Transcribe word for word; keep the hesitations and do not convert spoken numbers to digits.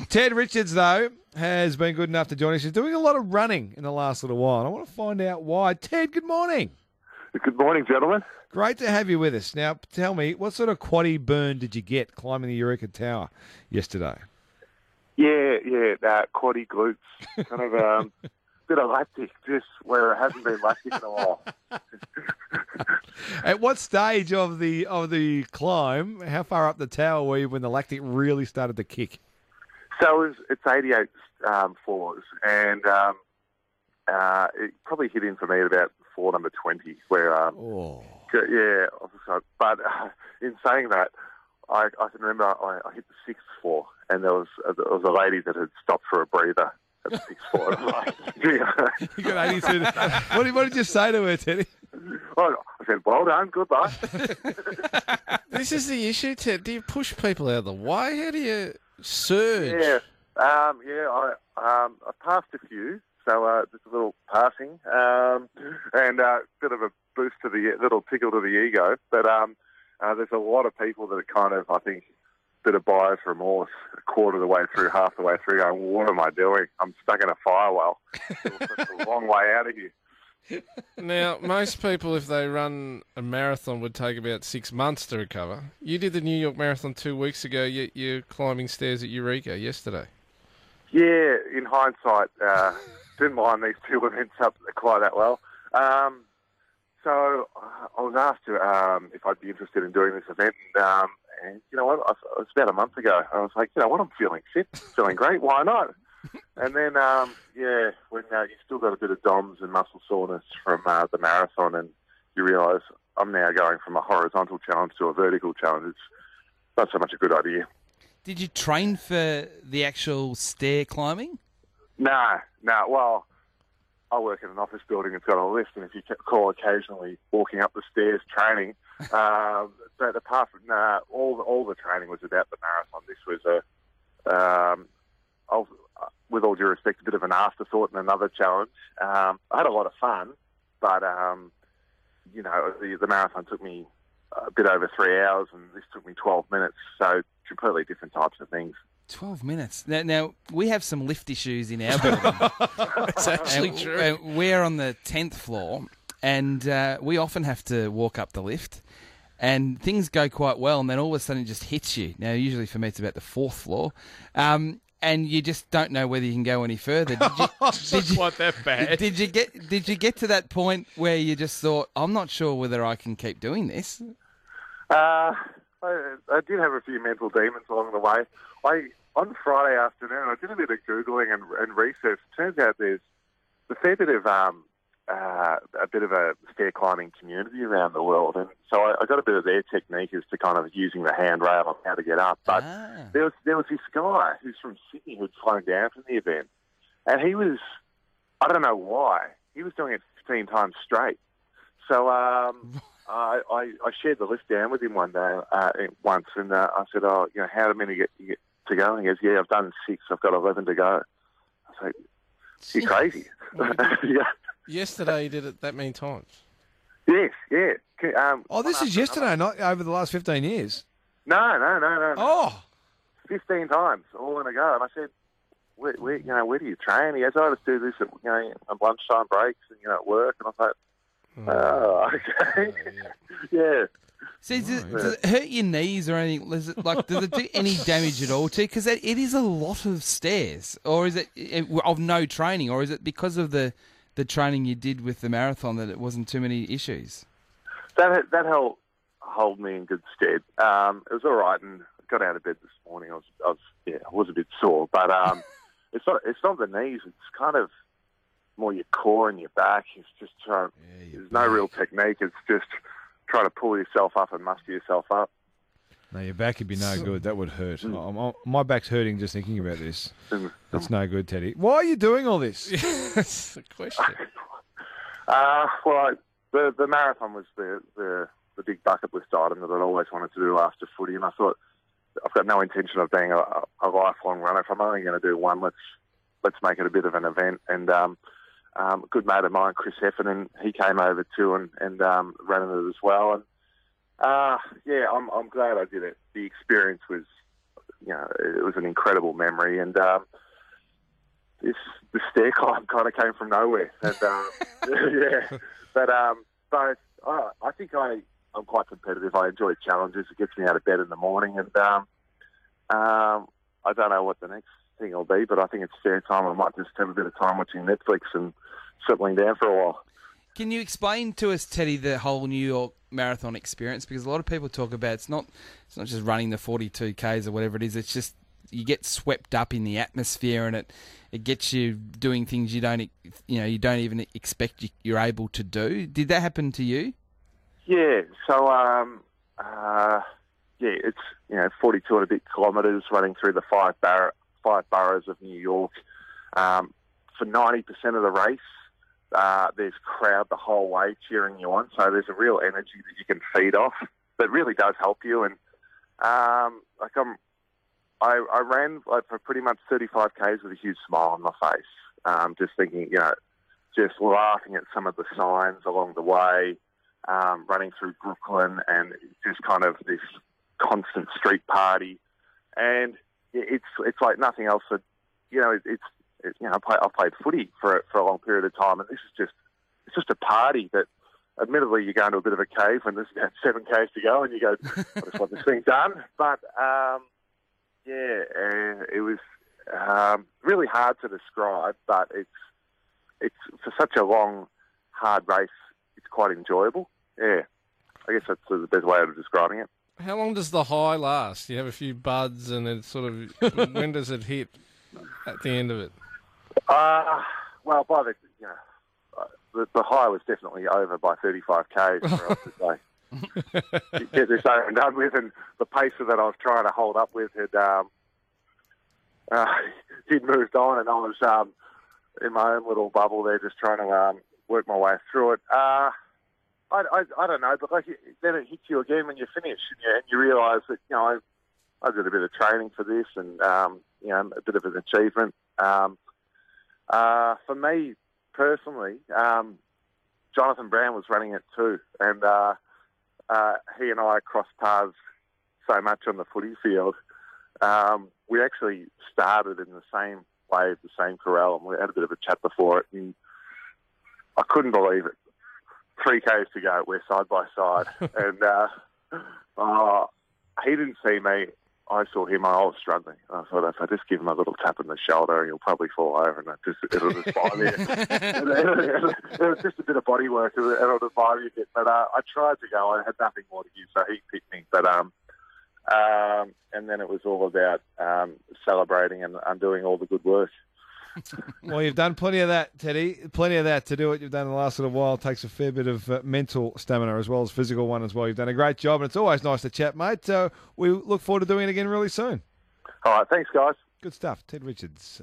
Ted Richards, though, has been good enough to join us. He's doing a lot of running in the last little while. And I want to find out why. Ted, good morning. Good morning, gentlemen. Great to have you with us. Now, tell me, what sort of quaddie burn did you get climbing the Eureka Tower yesterday? Yeah, yeah, uh, quaddie glutes. Kind of a um, bit of lactic, just where it hasn't been lactic in a while. At what stage of the of the climb, how far up the tower were you when the lactic really started to kick? So it was, it's eighty-eight um, floors, and um, uh, it probably hit in for me at about floor number twenty, where, um, Oh. yeah, but uh, in saying that, I, I can remember I, I hit the sixth floor, and there was, uh, there was a lady that had stopped for a breather at the sixth floor. You got eighty-two. What did, what did you say to her, Teddy? I said, well done, good luck. This is the issue, Ted. Do you push people out of the way? How do you surge? Yeah, um, yeah, I, um, I passed a few, so uh, just a little passing, um, and a uh, bit of a boost to the little tickle to the ego. But um, uh, there's a lot of people that are kind of, I think, a bit of buyer's remorse, a quarter of the way through, half the way through, going, what am I doing? I'm stuck in a firewall. It's a long way out of here. Now, most people, if they run a marathon, would take about six months to recover. You did the New York Marathon two weeks ago, yet you're climbing stairs at Eureka yesterday. Yeah, in hindsight, uh, didn't line these two events up quite that well. Um, so uh, I was asked to, um, if I'd be interested in doing this event, and, um, and you know what, I, it was about a month ago. I was like, you know what, I'm feeling fit, feeling great, why not? And then, um, yeah, when uh, you've still got a bit of D O M S and muscle soreness from uh, the marathon, and you realise I'm now going from a horizontal challenge to a vertical challenge, it's not so much a good idea. Did you train for the actual stair climbing? No, no. Well, I work in an office building that's got a lift, and if you call occasionally walking up the stairs training, um, but apart from nah, all, all the training was about the marathon. This was a... Um, I'll, with all due respect, a bit of an afterthought and another challenge. Um, I had a lot of fun, but, um, you know, the, the marathon took me a bit over three hours and this took me twelve minutes, so completely different types of things. twelve minutes. Now, now we have some lift issues in our building. It's actually and, true. and we're on the tenth floor, and uh, we often have to walk up the lift. And things go quite well, and then all of a sudden it just hits you. Now, usually for me, it's about the fourth floor. Um, and you just don't know whether you can go any further. Did you, Did you, quite that bad. Did you get Did you get to that point where you just thought, I'm not sure whether I can keep doing this? Uh, I, I did have a few mental demons along the way. I on Friday afternoon, I did a bit of Googling and, and research. It turns out there's a fair bit of um, uh, a bit of a stair climbing community around the world, and so I, I got a bit of their technique as to kind of using the handrail on how to get up. But Ah. there was there was this guy who's from Sydney who'd flown down from the event, and he was, I don't know why, he was doing it fifteen times straight. So um, I, I I shared the lift down with him one day uh, once, and uh, I said, oh, you know, how many get, you get to go? And he goes, yeah, I've done six. I've got eleven to go. I was like, you're crazy. Yeah. Yesterday you did it that many times. Yes, yeah. Um, Oh, this is yesterday, not over the last fifteen years. No, no, no, no. Oh. fifteen times, all in a go. And I said, where, where, you know, where do you train? He goes, I just do this at, you know, at lunchtime breaks and, you know, at work. And I was like, oh, okay. Yeah. So does, it, does it hurt your knees or anything? Does it, like, does it do any damage at all to you? Because it is a lot of stairs. Or is it, it of no training? Or is it because of the, the training you did with the marathon that it wasn't too many issues? That that held, hold me in good stead. Um, it was all right, and I got out of bed this morning. I was, I was yeah, I was a bit sore, but um, it's not it's not the knees. It's kind of more your core and your back. It's just trying. Yeah, there's no real technique. It's just trying to pull yourself up and muster yourself up. No, your back would be no good. That would hurt. I'm, I'm, my back's hurting just thinking about this. That's no good, Teddy. Why are you doing all this? That's the question. Uh, well, I, the the marathon was the, the the big bucket list item that I'd always wanted to do after footy, and I thought I've got no intention of being a, a lifelong runner. If I'm only going to do one, let's let's make it a bit of an event. And um, um, a good mate of mine, Chris Heffernan, he came over too and and um, ran it as well. And uh, yeah, I'm I'm glad I did it. The experience was you know, it was an incredible memory. And um, this the stair climb kind of came from nowhere. And um, yeah, but um, but I, I think I I'm quite competitive. I enjoy challenges. It gets me out of bed in the morning, and um, um, I don't know what the next thing will be, but I think it's fair time. I might just have a bit of time watching Netflix and settling down for a while. Can you explain to us, Teddy, the whole New York Marathon experience? Because a lot of people talk about it's not it's not just running the forty-two Ks or whatever it is. It's just you get swept up in the atmosphere, and it it gets you doing things you don't you know you don't even expect you're able to do. Did that happen to you? Yeah. So um, uh, yeah, it's you know forty-two and a bit kilometres running through the five bar- five boroughs of New York. Um, for ninety percent of the race. Uh, there's crowd the whole way cheering you on, so there's a real energy that you can feed off that really does help you. And um, like I'm, I, I ran like for pretty much thirty-five Ks with a huge smile on my face, um, just thinking, you know, just laughing at some of the signs along the way, um, running through Brooklyn, and just kind of this constant street party. And it's it's like nothing else that, you know, it, it's. It, you know, I, play, I played footy for for a long period of time, and this is just it's just a party that, admittedly, you go into a bit of a cave when there's about seven Ks to go, and you go, I just want this thing done. But um, yeah, uh, it was um, really hard to describe, but it's it's for such a long, hard race, it's quite enjoyable. Yeah, I guess that's the best way of describing it. How long does the high last? You have a few buds, and it sort of when does it hit at the end of it? Uh, well, by the, you know, uh, the, the high was definitely over by thirty-five Ks for us to say. Get this over and done with, and the pacer that I was trying to hold up with had, um, uh, he'd moved on, and I was um, in my own little bubble there just trying to um, work my way through it. Uh, I, I, I don't know, but like then it hits you again when you finish, and you, and you realise that, you know, I, I did a bit of training for this, and, um, you know, a bit of an achievement. Um, Uh, for me personally, um, Jonathan Brown was running it too, and uh, uh, he and I crossed paths so much on the footy field. Um, we actually started in the same wave, the same corral, and we had a bit of a chat before it, and I couldn't believe it. Three Ks to go, we're side by side, and uh, uh, he didn't see me. I saw him, I was struggling. I thought if I just give him a little tap on the shoulder, he'll probably fall over, and it just, it'll just buy me. It was just a bit of body work, and it'll just buy me a bit. But uh, I tried to go. I had nothing more to give, so he picked me. But um, um, and then it was all about um, celebrating and undoing all the good work. Well, you've done plenty of that, Teddy. Plenty of that to do what you've done in the last little while. It takes a fair bit of uh, mental stamina as well as physical one as well. You've done a great job, and it's always nice to chat, mate. So we look forward to doing it again really soon. All right, thanks, guys. Good stuff. Ted Richards.